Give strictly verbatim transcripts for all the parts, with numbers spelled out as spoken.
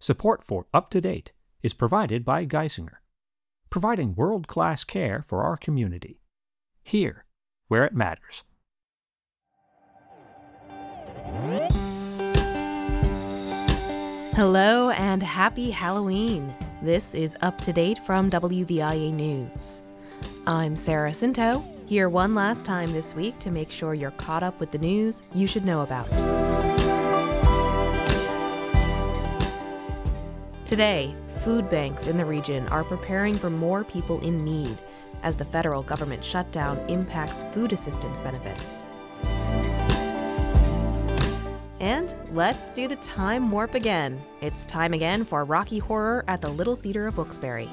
Support for Up to Date is provided by Geisinger, providing world-class care for our community, here where it matters. Hello and happy Halloween. This is Up to Date from W V I A News. I'm Sarah Cinto, here one last time this week to make sure you're caught up with the news you should know about. Today, food banks in the region are preparing for more people in need as the federal government shutdown impacts food assistance benefits. And let's do the time warp again. It's time again for Rocky Horror at the Little Theater of Wilkes-Barre.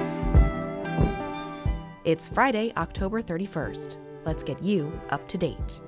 It's Friday, October thirty-first. Let's get you up to date.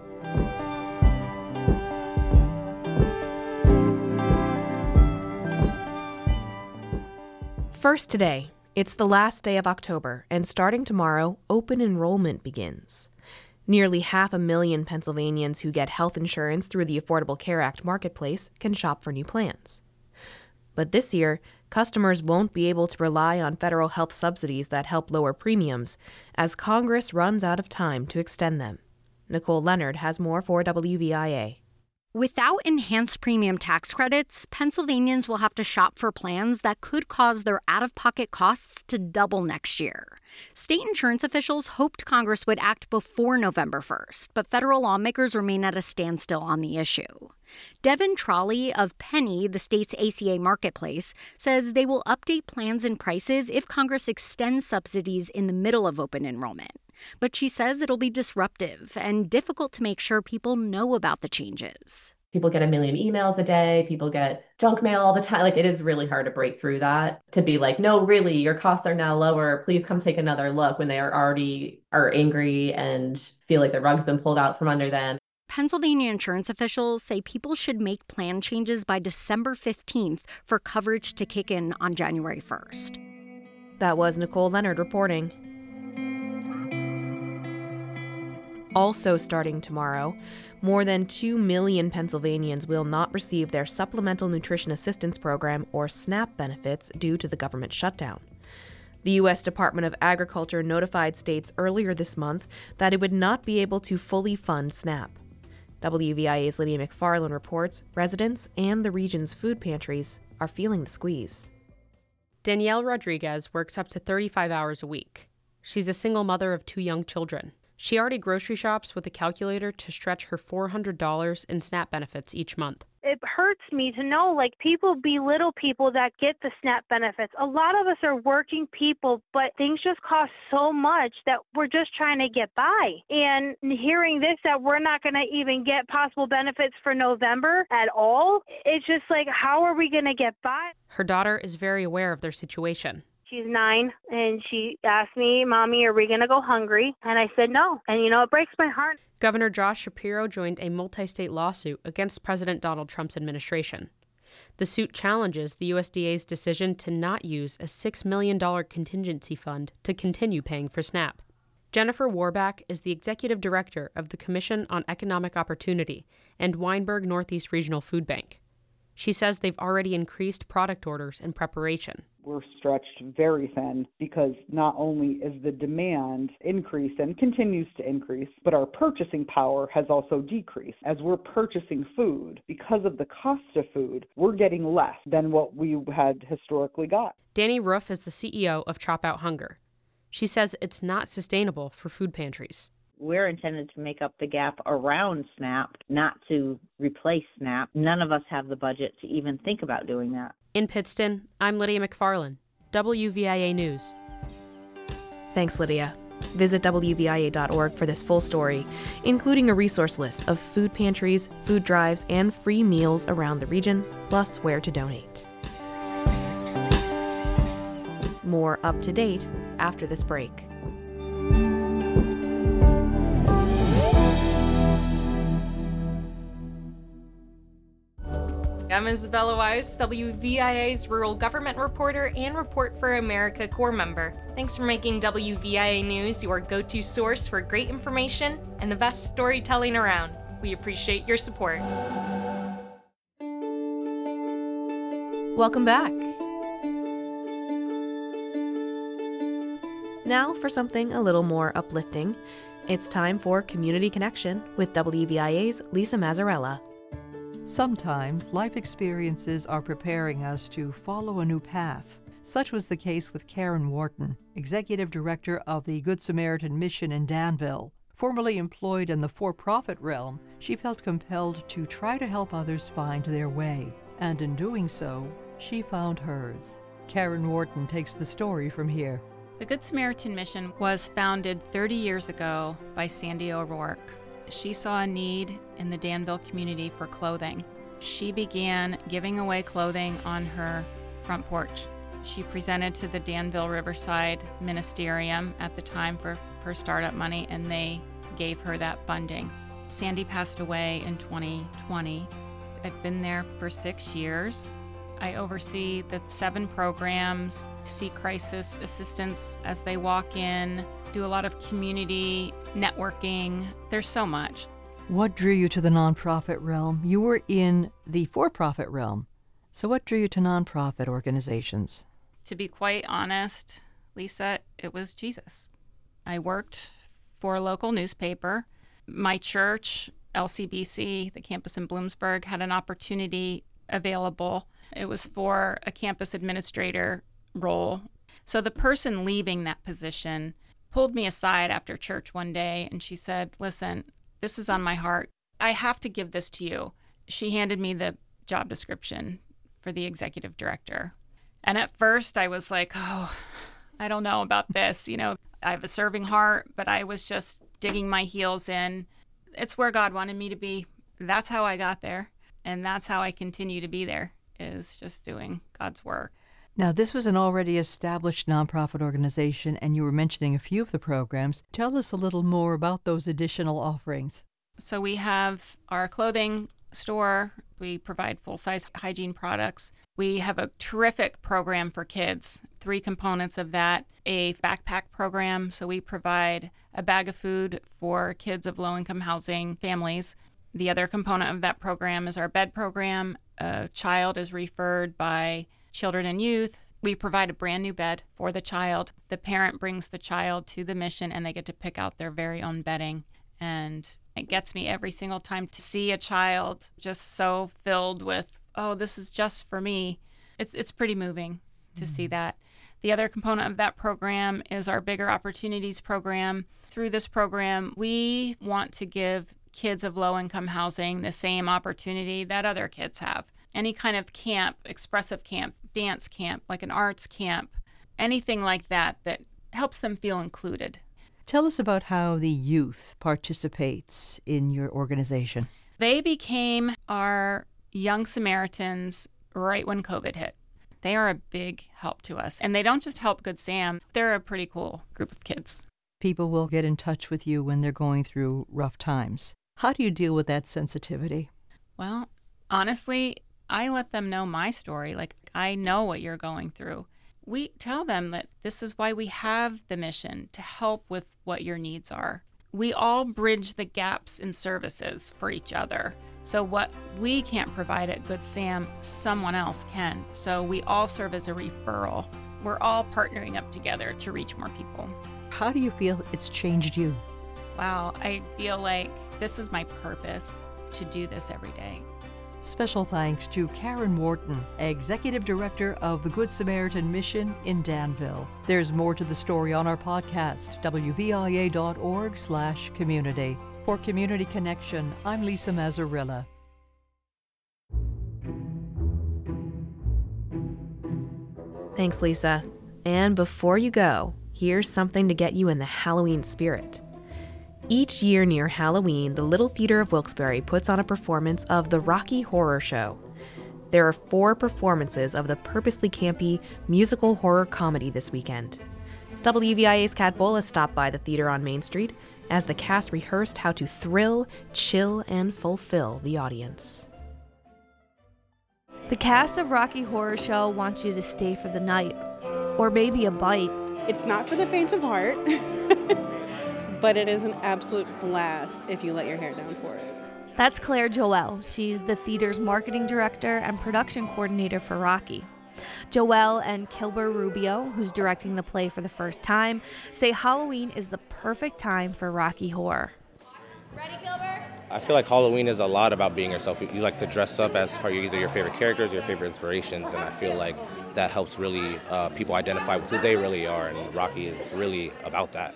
First today, it's the last day of October, and starting tomorrow, open enrollment begins. Nearly half a million Pennsylvanians who get health insurance through the Affordable Care Act marketplace can shop for new plans. But this year, customers won't be able to rely on federal health subsidies that help lower premiums, as Congress runs out of time to extend them. Nicole Leonard has more for W V I A. Without enhanced premium tax credits, Pennsylvanians will have to shop for plans that could cause their out-of-pocket costs to double next year. State insurance officials hoped Congress would act before November first, but federal lawmakers remain at a standstill on the issue. Devin Trolley of Penny, the state's A C A marketplace, says they will update plans and prices if Congress extends subsidies in the middle of open enrollment. But she says it'll be disruptive and difficult to make sure people know about the changes. People get a million emails a day. People get junk mail all the time. Like, it is really hard to break through that, to be like, no, really, your costs are now lower. Please come take another look, when they are already are angry and feel like the rug's been pulled out from under them. Pennsylvania insurance officials say people should make plan changes by December fifteenth for coverage to kick in on January first. That was Nicole Leonard reporting. Also starting tomorrow, more than two million Pennsylvanians will not receive their Supplemental Nutrition Assistance Program, or SNAP, benefits due to the government shutdown. The U S Department of Agriculture notified states earlier this month that it would not be able to fully fund SNAP. W V I A's Lydia McFarland reports residents and the region's food pantries are feeling the squeeze. Danielle Rodriguez works up to thirty-five hours a week. She's a single mother of two young children. She already grocery shops with a calculator to stretch her four hundred dollars in SNAP benefits each month. It hurts me to know, like, people belittle people that get the SNAP benefits. A lot of us are working people, but things just cost so much that we're just trying to get by. And hearing this, that we're not going to even get possible benefits for November at all, it's just like, how are we going to get by? Her daughter is very aware of their situation. She's nine, and she asked me, Mommy, are we going to go hungry? And I said no. And, you know, it breaks my heart. Governor Josh Shapiro joined a multi-state lawsuit against President Donald Trump's administration. The suit challenges the U S D A's decision to not use a six million dollars contingency fund to continue paying for SNAP. Jennifer Warback is the executive director of the Commission on Economic Opportunity and Weinberg Northeast Regional Food Bank. She says they've already increased product orders in preparation. We're stretched very thin because not only is the demand increased and continues to increase, but our purchasing power has also decreased. As we're purchasing food, because of the cost of food, we're getting less than what we had historically got. Danny Roof is the C E O of Chop Out Hunger. She says it's not sustainable for food pantries. We're intended to make up the gap around SNAP, not to replace SNAP. None of us have the budget to even think about doing that. In Pittston, I'm Lydia McFarland, W V I A News. Thanks, Lydia. Visit W V I A dot org for this full story, including a resource list of food pantries, food drives, and free meals around the region, plus where to donate. More up to date after this break. I'm Isabella Weiss, W V I A's Rural Government Reporter and Report for America Corps member. Thanks for making W V I A News your go-to source for great information and the best storytelling around. We appreciate your support. Welcome back. Now for something a little more uplifting. It's time for Community Connection with W V I A's Lisa Mazzarella. Sometimes life experiences are preparing us to follow a new path. Such was the case with Karen Wharton, Executive Director of the Good Samaritan Mission in Danville. Formerly employed in the for-profit realm, she felt compelled to try to help others find their way. And in doing so, she found hers. Karen Wharton takes the story from here. The Good Samaritan Mission was founded thirty years ago by Sandy O'Rourke. She saw a need in the Danville community for clothing. She began giving away clothing on her front porch. She presented to the Danville Riverside Ministerium at the time for, for startup money, and they gave her that funding. Sandy passed away in twenty twenty. I've been there for six years. I oversee the seven programs, see crisis assistance as they walk in, do a lot of community networking. There's so much. What drew you to the nonprofit realm? You were in the for-profit realm. So what drew you to nonprofit organizations? To be quite honest, Lisa, it was Jesus. I worked for a local newspaper. My church, L C B C, the campus in Bloomsburg, had an opportunity available. It was for a campus administrator role. So the person leaving that position pulled me aside after church one day, and she said, listen, this is on my heart. I have to give this to you. She handed me the job description for the executive director. And at first I was like, oh, I don't know about this. You know, I have a serving heart, but I was just digging my heels in. It's where God wanted me to be. That's how I got there. And that's how I continue to be there, is just doing God's work. Now, this was an already established nonprofit organization, and you were mentioning a few of the programs. Tell us a little more about those additional offerings. So we have our clothing store. We provide full-size hygiene products. We have a terrific program for kids. Three components of that. A backpack program, so we provide a bag of food for kids of low-income housing families. The other component of that program is our bed program. A child is referred by Children and Youth. We provide a brand new bed for the child. The parent brings the child to the mission, and they get to pick out their very own bedding. And it gets me every single time to see a child just so filled with, oh, this is just for me. It's it's pretty moving to mm-hmm. see that. The other component of that program is our Bigger Opportunities program. Through this program, we want to give kids of low-income housing the same opportunity that other kids have. Any kind of camp, expressive camp, dance camp, like an arts camp, anything like that that helps them feel included. Tell us about how the youth participates in your organization. They became our Young Samaritans right when COVID hit. They are a big help to us. And they don't just help Good Sam. They're a pretty cool group of kids. People will get in touch with you when they're going through rough times. How do you deal with that sensitivity? Well, honestly, I let them know my story. Like, I know what you're going through. We tell them that this is why we have the mission, to help with what your needs are. We all bridge the gaps in services for each other. So what we can't provide at Good Sam, someone else can. So we all serve as a referral. We're all partnering up together to reach more people. How do you feel it's changed you? Wow, I feel like this is my purpose, to do this every day. Special thanks to Karen Wharton, Executive Director of the Good Samaritan Mission in Danville. There's more to the story on our podcast, W V I A dot org slash community. For Community Connection, I'm Lisa Mazzarella. Thanks, Lisa. And before you go, here's something to get you in the Halloween spirit. Each year near Halloween, the Little Theater of Wilkes-Barre puts on a performance of The Rocky Horror Show. There are four performances of the purposely campy musical horror comedy this weekend. W V I A's Kat Bola stopped by the theater on Main Street as the cast rehearsed how to thrill, chill, and fulfill the audience. The cast of Rocky Horror Show wants you to stay for the night, or maybe a bite. It's not for the faint of heart. But it is an absolute blast if you let your hair down for it. That's Claire Joel. She's the theater's marketing director and production coordinator for Rocky. Joel and Kilber Rubio, who's directing the play for the first time, say Halloween is the perfect time for Rocky Horror. Ready, Kilber? I feel like Halloween is a lot about being yourself. You like to dress up as part of either your favorite characters or your favorite inspirations, and I feel like that helps really uh, people identify with who they really are, and Rocky is really about that.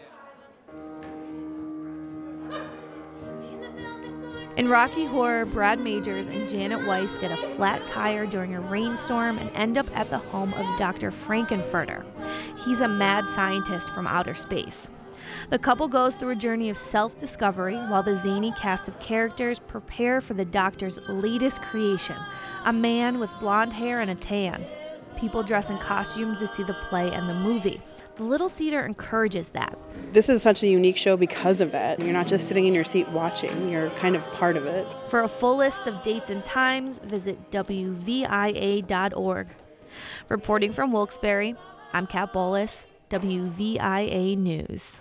In Rocky Horror, Brad Majors and Janet Weiss get a flat tire during a rainstorm and end up at the home of Doctor Frankenfurter. He's a mad scientist from outer space. The couple goes through a journey of self-discovery while the zany cast of characters prepare for the Doctor's latest creation, a man with blonde hair and a tan. People dress in costumes to see the play and the movie. The Little Theater encourages that. This is such a unique show because of that. You're not just sitting in your seat watching, you're kind of part of it. For a full list of dates and times, visit W V I A dot org. Reporting from Wilkes-Barre, I'm Kat Bolus, W V I A News.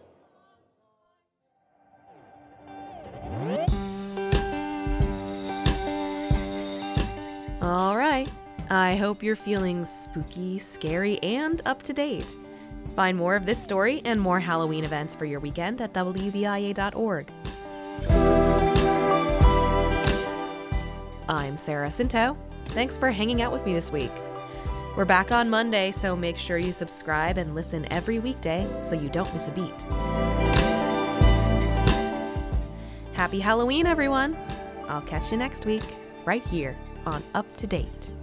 All right. I hope you're feeling spooky, scary, and up to date. Find more of this story and more Halloween events for your weekend at W V I A dot org. I'm Sarah Cinto. Thanks for hanging out with me this week. We're back on Monday, so make sure you subscribe and listen every weekday so you don't miss a beat. Happy Halloween, everyone! I'll catch you next week, right here on Up to Date.